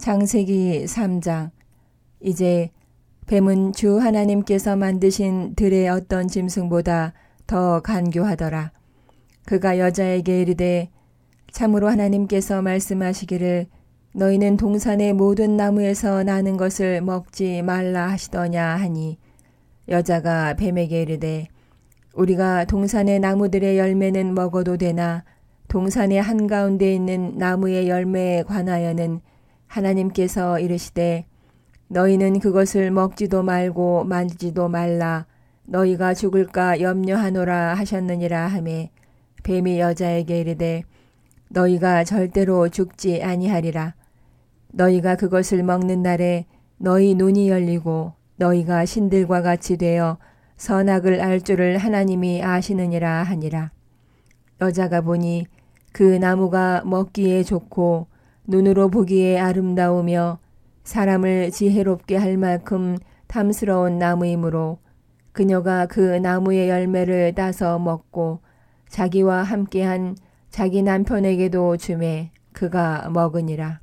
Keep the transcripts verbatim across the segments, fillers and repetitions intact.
창세기 삼 장. 이제 뱀은 주 하나님께서 만드신 들의 어떤 짐승보다 더 간교하더라. 그가 여자에게 이르되 참으로 하나님께서 말씀하시기를 너희는 동산의 모든 나무에서 나는 것을 먹지 말라 하시더냐 하니, 여자가 뱀에게 이르되 우리가 동산의 나무들의 열매는 먹어도 되나 동산의 한가운데 있는 나무의 열매에 관하여는 하나님께서 이르시되 너희는 그것을 먹지도 말고 만지지도 말라 너희가 죽을까 염려하노라 하셨느니라 하매, 뱀이 여자에게 이르되 너희가 절대로 죽지 아니하리라. 너희가 그것을 먹는 날에 너희 눈이 열리고 너희가 신들과 같이 되어 선악을 알 줄을 하나님이 아시느니라 하니라. 여자가 보니 그 나무가 먹기에 좋고 눈으로 보기에 아름다우며 사람을 지혜롭게 할 만큼 탐스러운 나무이므로 그녀가 그 나무의 열매를 따서 먹고 자기와 함께한 자기 남편에게도 주매 그가 먹으니라.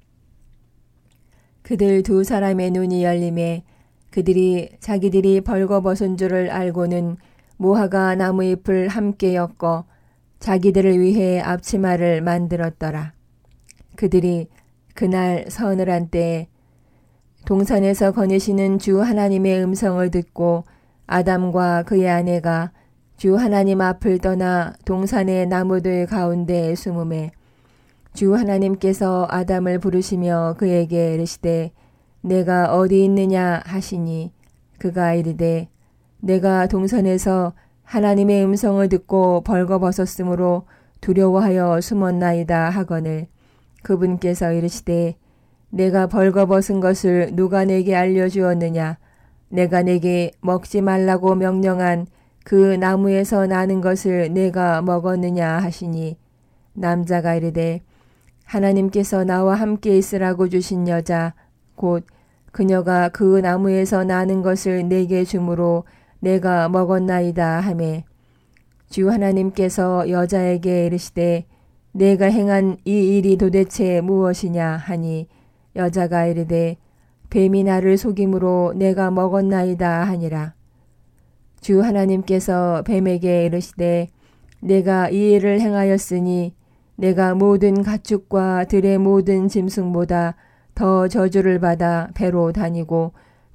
그들 두 사람의 눈이 열림에 그들이 자기들이 벌거벗은 줄을 알고는 모아가 나무잎을 함께 엮어 자기들을 위해 앞치마를 만들었더라. 그들이 그날 서늘한 때에 동산에서 거니시는 주 하나님의 음성을 듣고 아담과 그의 아내가 주 하나님 앞을 떠나 동산의 나무들 가운데 숨음에, 주 하나님께서 아담을 부르시며 그에게 이르시되 내가 어디 있느냐 하시니, 그가 이르되 내가 동산에서 하나님의 음성을 듣고 벌거벗었으므로 두려워하여 숨었나이다 하거늘, 그분께서 이르시되 내가 벌거벗은 것을 누가 내게 알려주었느냐? 내가 내게 먹지 말라고 명령한 그 나무에서 나는 것을 내가 먹었느냐 하시니, 남자가 이르되 하나님께서 나와 함께 있으라고 주신 여자 곧 그녀가 그 나무에서 나는 것을 내게 주므로 내가 먹었나이다 하매, 주 하나님께서 여자에게 이르시되 내가 행한 이 일이 도대체 무엇이냐 하니, 여자가 이르되 뱀이 나를 속임으로 내가 먹었나이다 하니라. 주 하나님께서 뱀에게 이르시되 내가 이 일을 행하였으니 내가 모든 가축과 들의 모든 짐승보다 더 저주를 받아 배로 다니고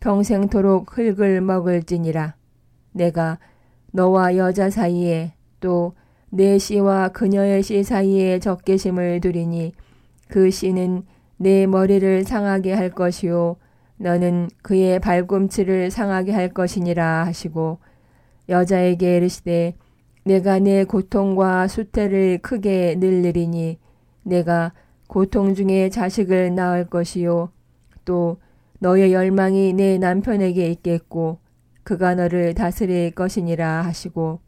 평생토록 흙을 먹을지니라. 내가 너와 여자 사이에 또 내 씨와 그녀의 씨 사이에 적개심을 두리니 그 씨는 내 머리를 상하게 할 것이요 너는 그의 발꿈치를 상하게 할 것이니라 하시고, 여자에게 이르시되 내가 내 고통과 수태를 크게 늘리리니 내가 고통 중에 자식을 낳을 것이요 또 너의 열망이 내 남편에게 있겠고 그가 너를 다스릴 것이니라 하시고,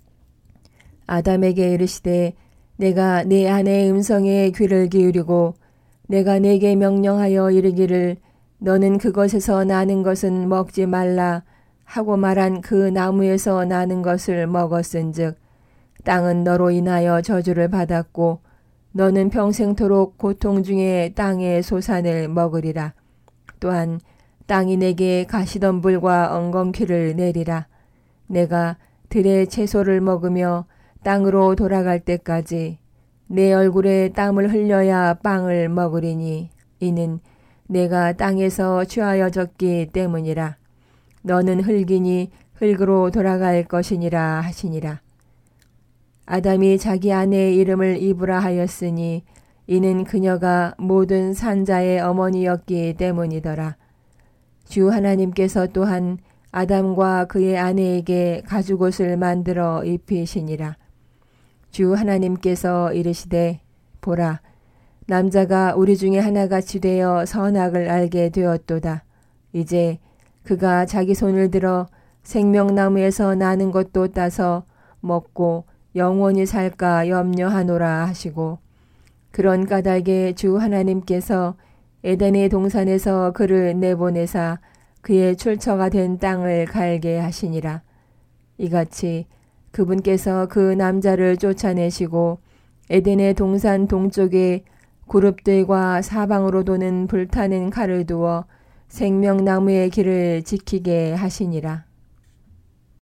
아담에게 이르시되 내가 내 아내의 음성에 귀를 기울이고 내가 내게 명령하여 이르기를 너는 그것에서 나는 것은 먹지 말라 하고 말한 그 나무에서 나는 것을 먹었은즉 땅은 너로 인하여 저주를 받았고 너는 평생토록 고통 중에 땅의 소산을 먹으리라. 또한 땅이 내게 가시덤불과 엉겅퀴를 내리라. 내가 들의 채소를 먹으며 땅으로 돌아갈 때까지 내 얼굴에 땀을 흘려야 빵을 먹으리니 이는 내가 땅에서 취하여졌기 때문이라. 너는 흙이니 흙으로 돌아갈 것이니라 하시니라. 아담이 자기 아내의 이름을 이브라 하였으니 이는 그녀가 모든 산자의 어머니였기 때문이더라. 주 하나님께서 또한 아담과 그의 아내에게 가죽옷을 만들어 입히시니라. 주 하나님께서 이르시되 보라, 남자가 우리 중에 하나같이 되어 선악을 알게 되었도다. 이제 그가 자기 손을 들어 생명나무에서 나는 것도 따서 먹고 영원히 살까 염려하노라 하시고, 그런 까닭에 주 하나님께서 에덴의 동산에서 그를 내보내사 그의 출처가 된 땅을 갈게 하시니라. 이같이 그분께서 그 남자를 쫓아내시고 에덴의 동산 동쪽에 그룹들과 사방으로 도는 불타는 칼을 두어 생명나무의 길을 지키게 하시니라.